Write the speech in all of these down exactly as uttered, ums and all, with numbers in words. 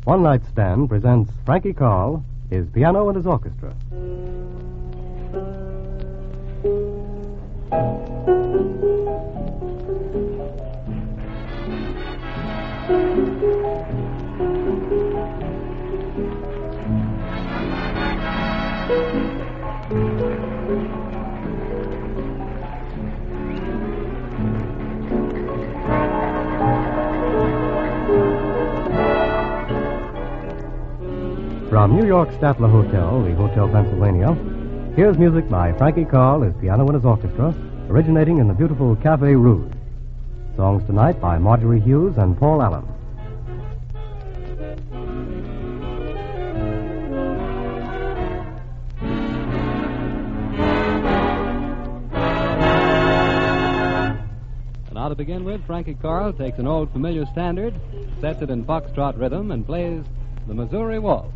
One Night Stand presents Frankie Carl, his piano and his orchestra. From New York's Statler Hotel, the Hotel Pennsylvania, here's music by Frankie Carl, his piano and his orchestra, originating in the beautiful Cafe Rouge. Songs tonight by Marjorie Hughes and Paul Allen. And now to begin with, Frankie Carl takes an old familiar standard, sets it in foxtrot rhythm, and plays the Missouri Waltz.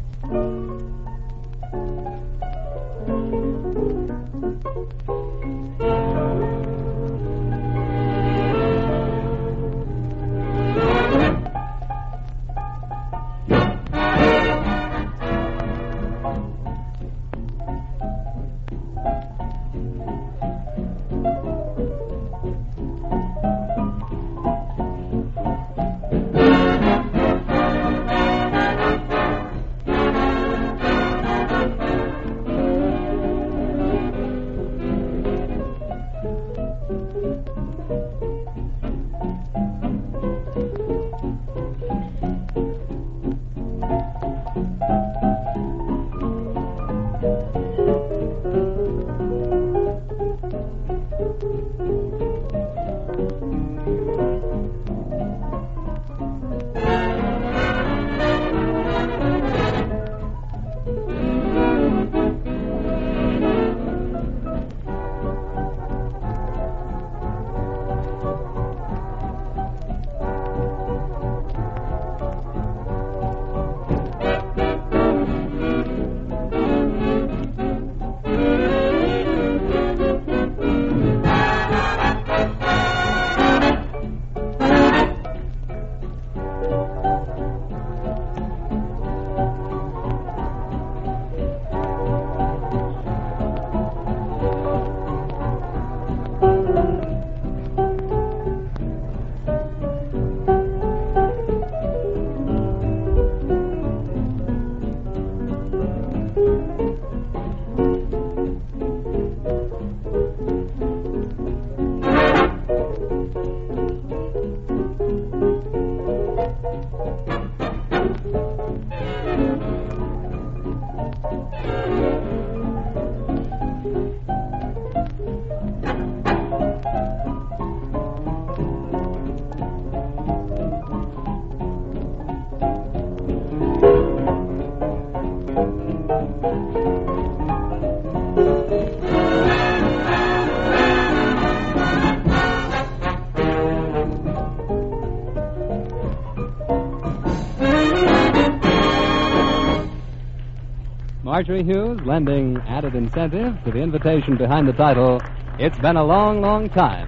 Marjorie Hughes lending added incentive to the invitation behind the title, It's Been a Long, Long Time.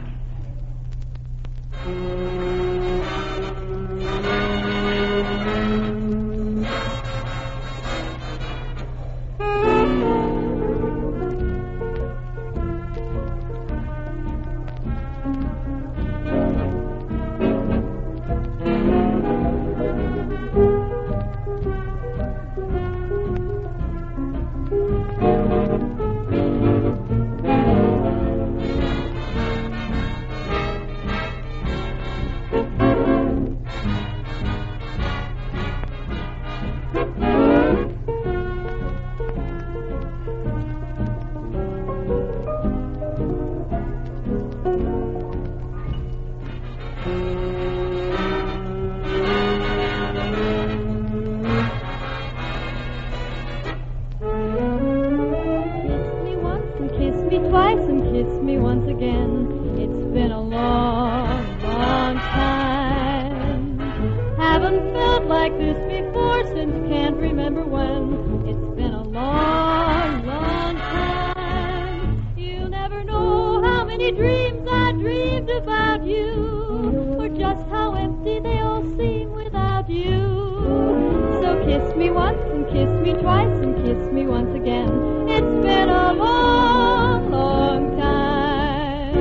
kiss me twice and kiss me once again. It's been a long, long time.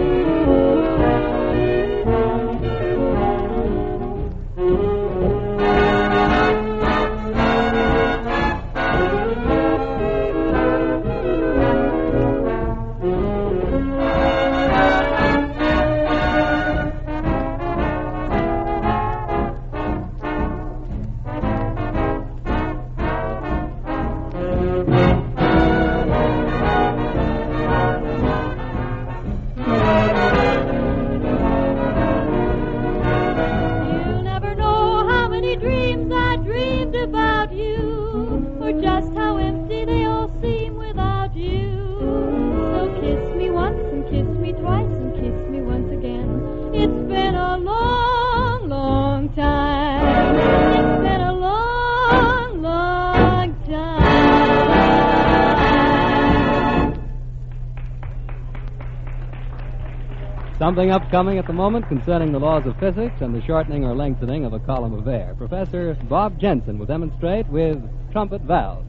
Something upcoming at the moment concerning the laws of physics and the shortening or lengthening of a column of air. Professor Bob Jensen will demonstrate with trumpet valves.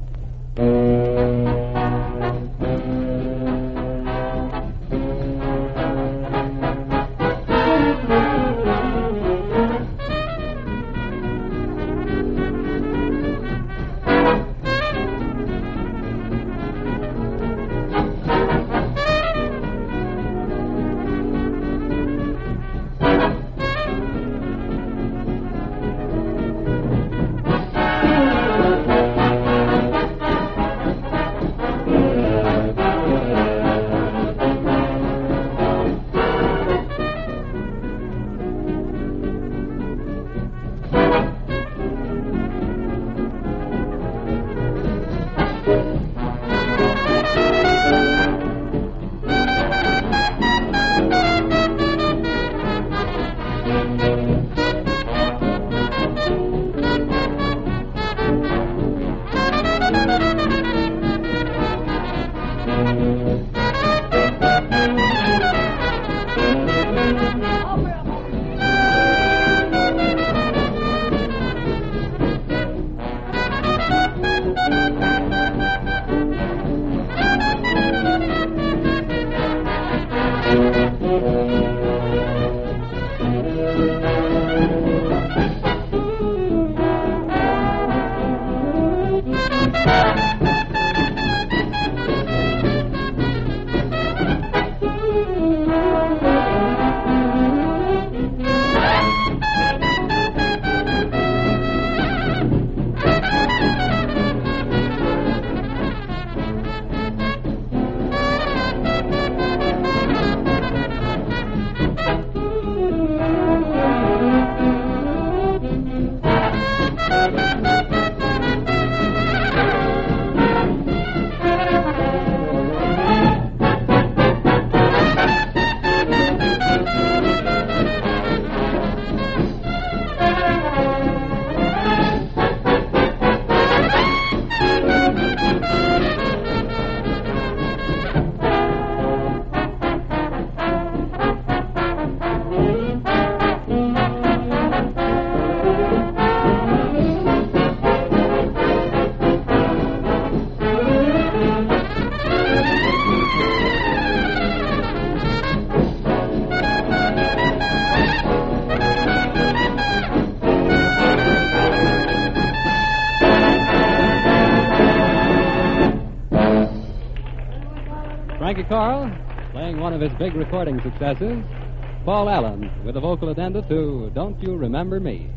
Frankie Carl, playing one of his big recording successes, Paul Allen, with a vocal addenda to Don't You Remember Me.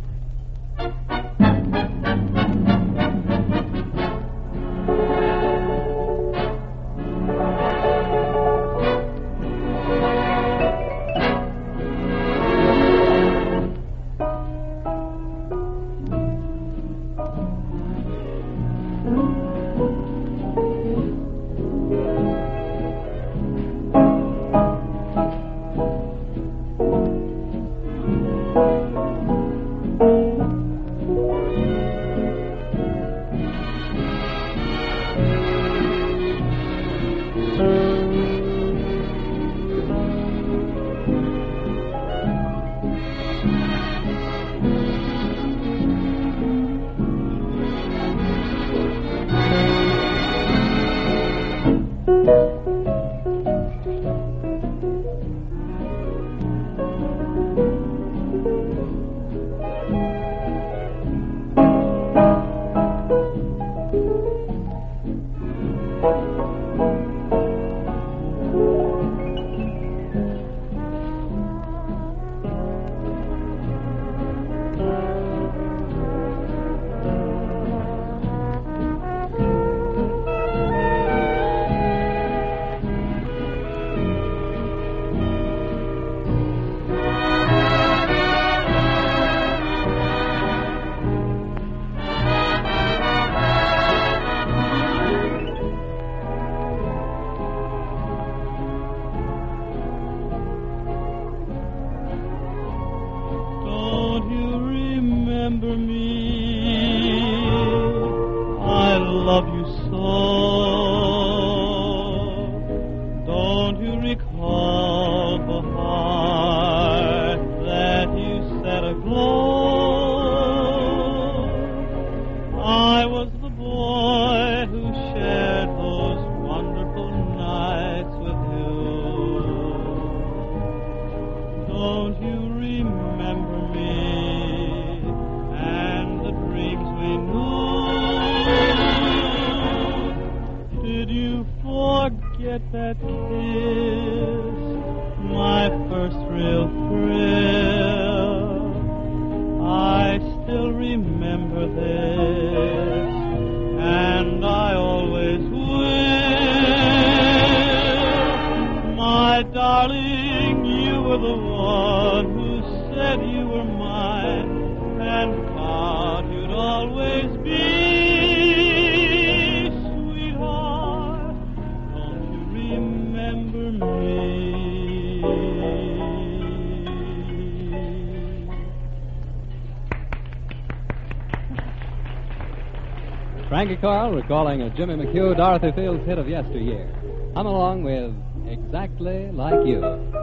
remember this, and I always will. My darling, you were the one who said you were mine, and thought you'd always be. Sweetheart, don't you remember me? Frankie Carl recalling a Jimmy McHugh, Dorothy Fields hit of yesteryear. I'm along with Exactly Like You.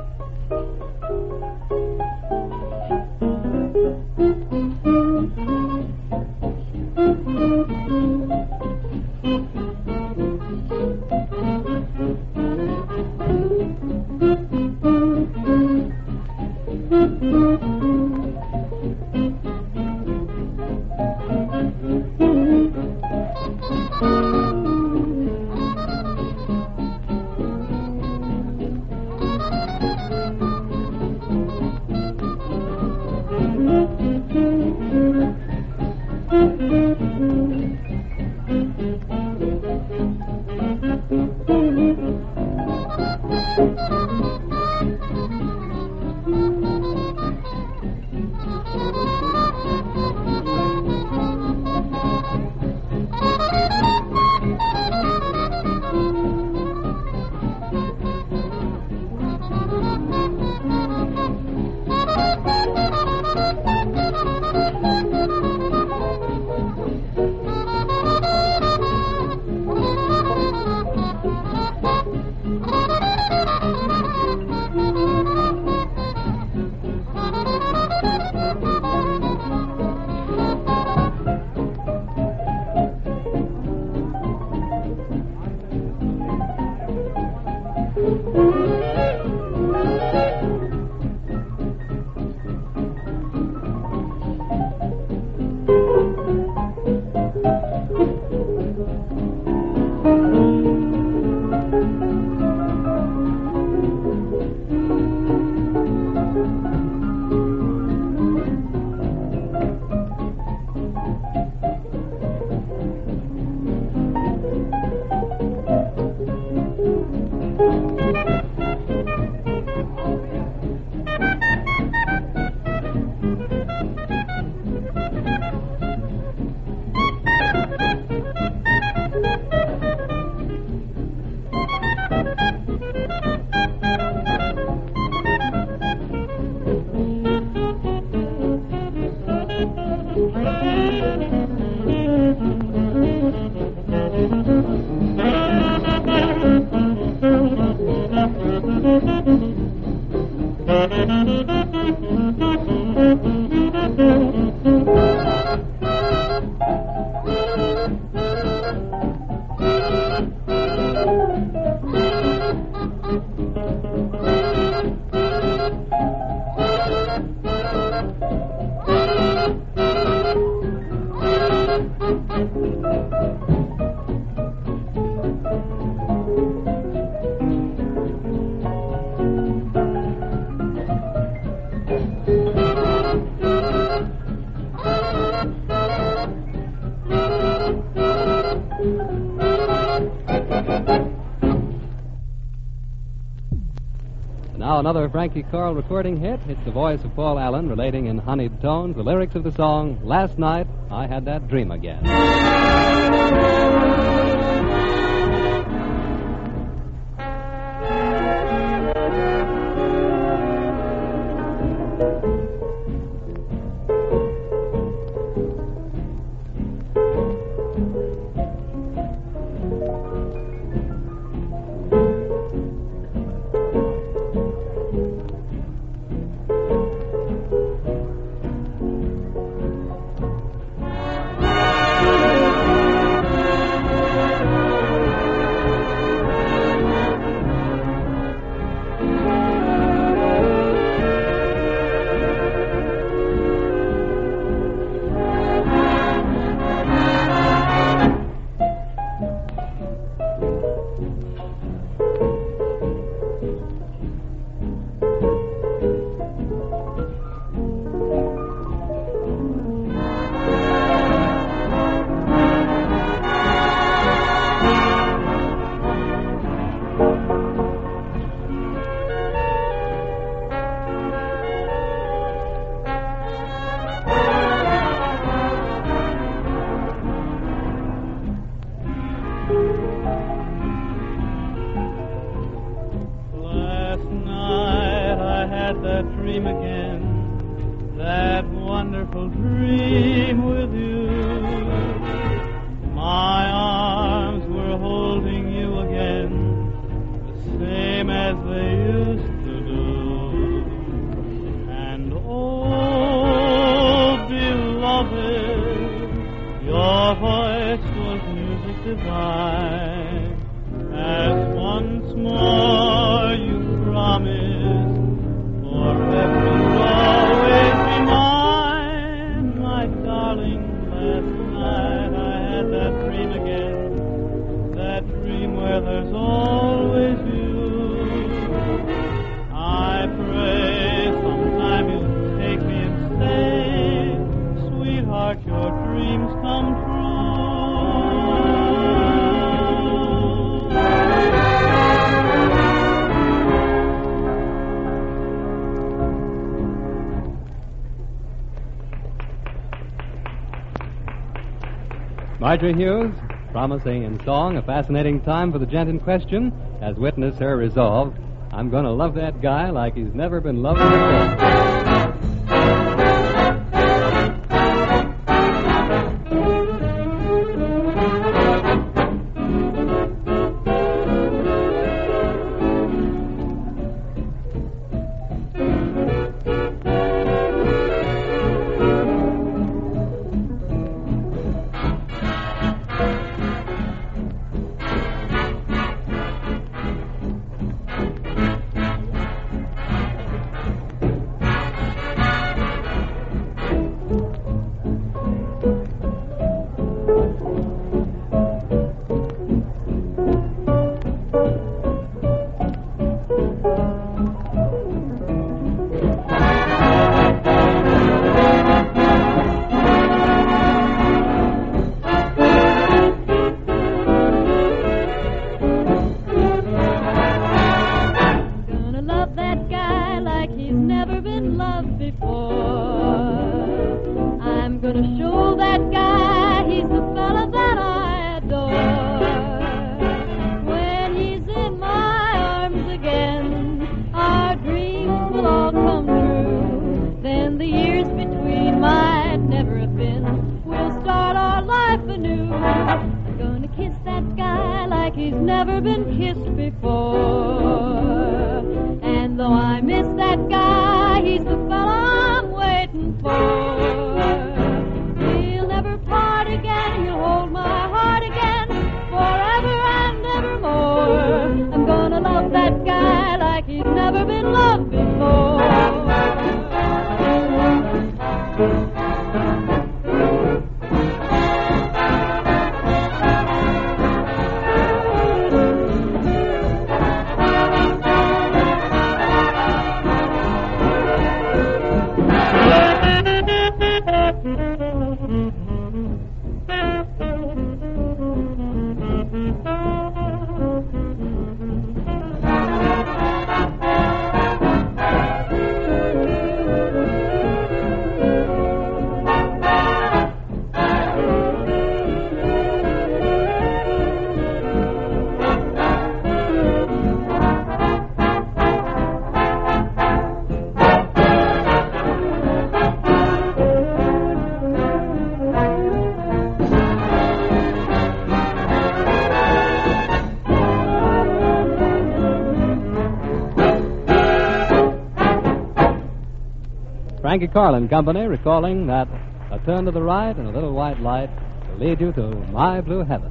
Now another Frankie Carl recording hit. It's the voice of Paul Allen relating in honeyed tones the lyrics of the song, Last Night I Had That Dream Again. Your voice was music divine, as once more you promised, forever you'll always be mine. My darling, last night I had that dream again, that dream where there's always you. I pray sometime you'll take me and say, sweetheart, your dreams come true. Marjorie Hughes, promising in song a fascinating time for the gent in question, as witness her resolve, I'm going to love that guy like he's never been loved before. Frankie Carlin Company recalling that a turn to the right and a little white light will lead you to my blue heaven.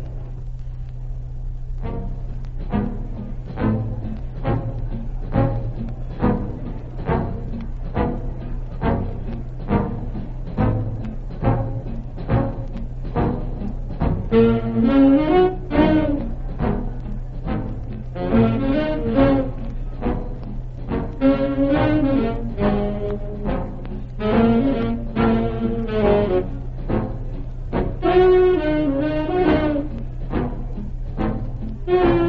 Thank you.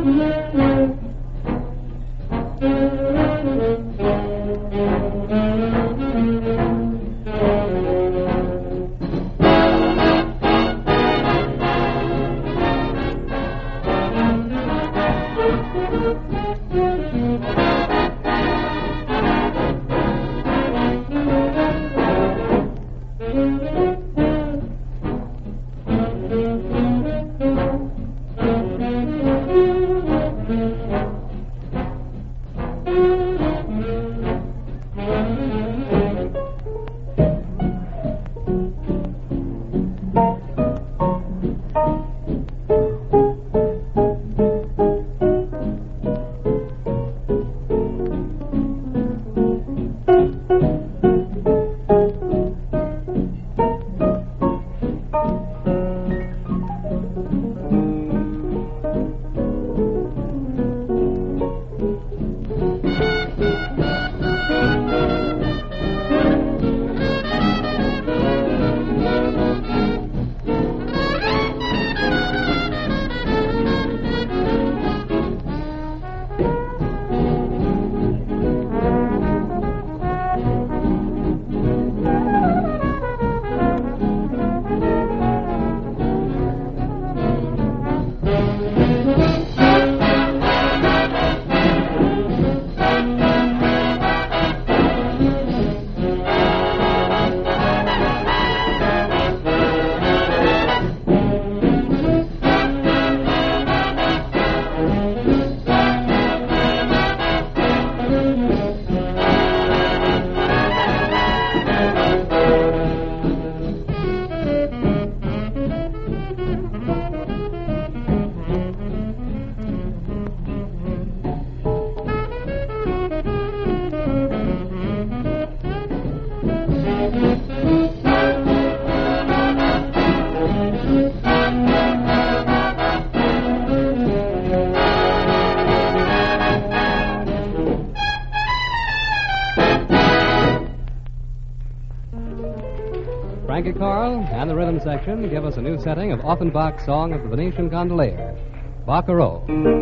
Frankie Carl and the rhythm section give us a new setting of Offenbach's song of the Venetian Gondolier, Baccarat.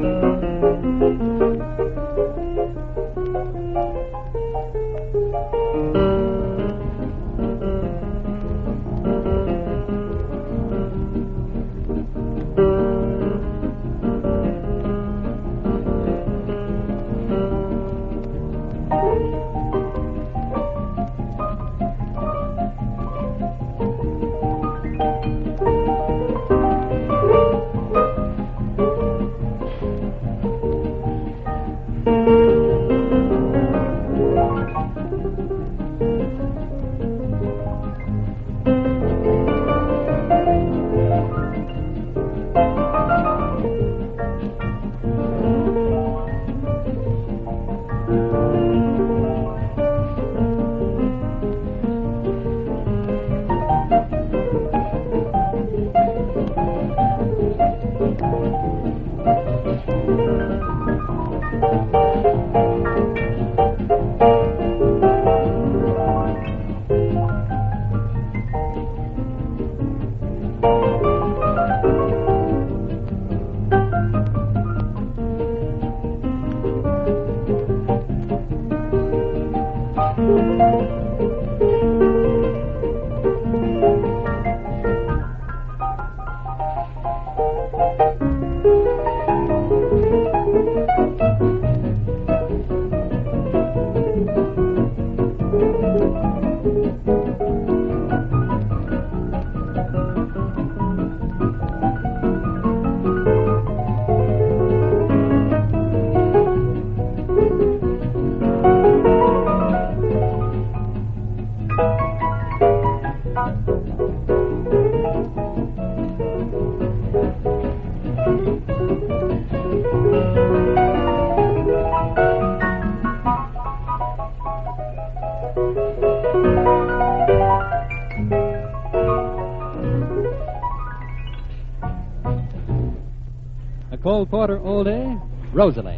A Cole Porter oldie, Rosalie.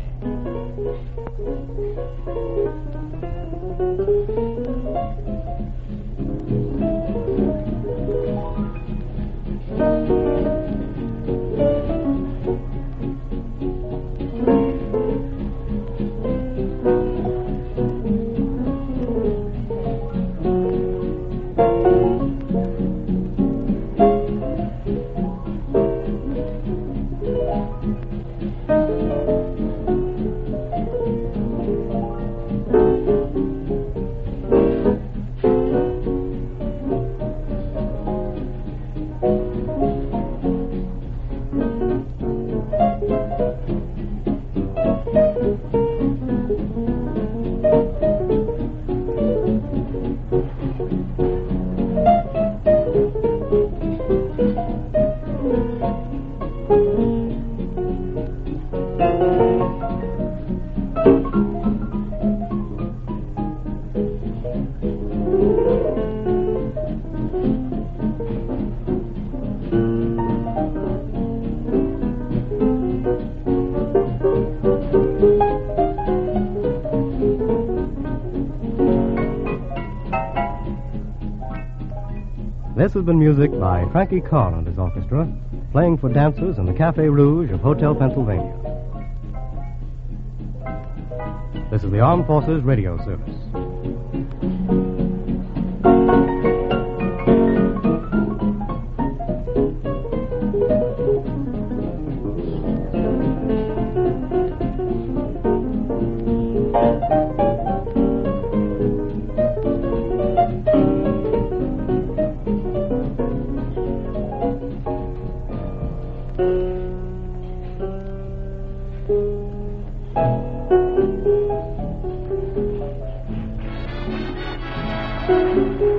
This has been music by Frankie Carl and his orchestra, playing for dancers in the Café Rouge of Hotel Pennsylvania. This is the Armed Forces Radio Service. Thank you.